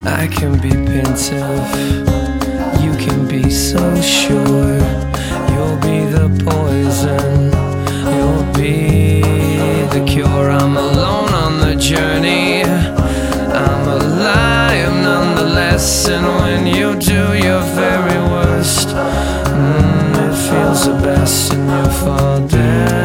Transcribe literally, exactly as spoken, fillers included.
I can be pensive, you can be so sure. You'll be the poison, you'll be the cure. I'm alone on the journey, I'm alive nonetheless. And when you do your very worst, mm, it feels the best and you fall down.